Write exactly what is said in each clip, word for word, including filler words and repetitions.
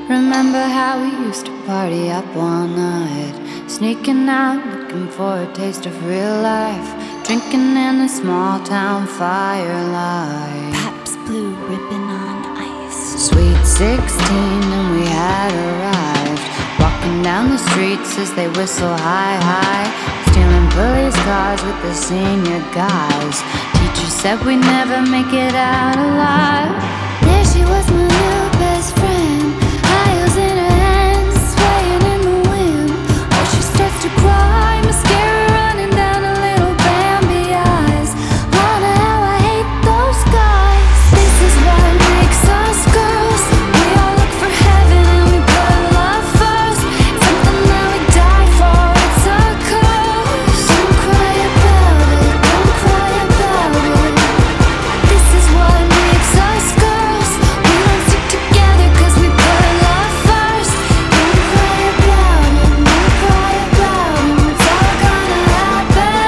Remember how we used to party up all night, sneaking out, looking for a taste of real life, drinking in the small town firelight. Pabst Blue Ribbon on ice. Sweet sixteen and we had arrived, walking down the streets as they whistle hi hi, stealing police cars with the senior guys. Teacher said we'd never make it out alive. There she was, my new best friend, high heels in her hands, swaying in the wind. Oh, she starts to cry, mascara running down her little Bambi eyes. Wonder how I hate those guys. This is what makes us girls. We all look for heaven and we put love first. It's something that we die for, it's a curse. Don't cry about it, don't cry about it. This is what makes us girls. We don't stick together cause we put love first. Don't cry about it, don't cry about it. It's all gonna happen.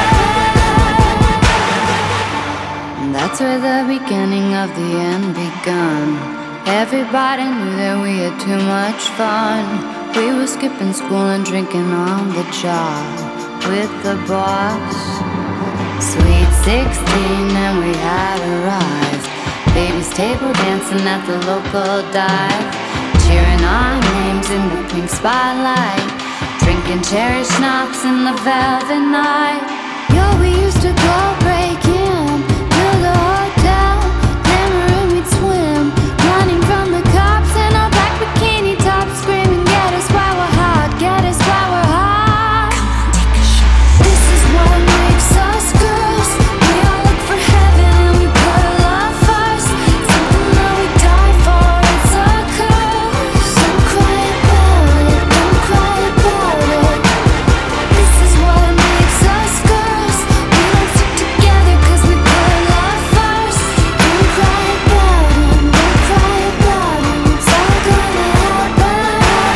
And that's where the beginning of the end begun. Everybody knew that we had too much fun. We were skipping school and drinking on the job with the boss. Sweet sixteen and we had arrived, baby's table dancing at the local dive, cheering our names in the pink spotlight, drinking cherry schnapps in the velvet night. Yo, we used to go break in to the hotel, glamour and we'd swim, running from the cops in our black bikini tops, screaming, get us while we're hot, get us while we're hot. Come on, take a shot. This is what makes us girls. We all look for heaven and we put love first. Something that we die for, it's a curse. Don't cry about it, don't cry about it. This is what makes us girls. We don't stick together cause we put love first. Don't cry about it, don't cry about it. It's all gonna happen.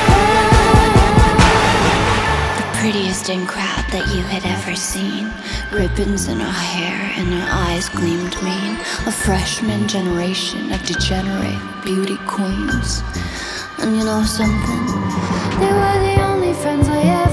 The prettiest in crowd that you had ever seen, ribbons in her hair and her eyes gleamed mean. A freshman generation of degenerate beauty queens. And you know something? They were the only friends I ever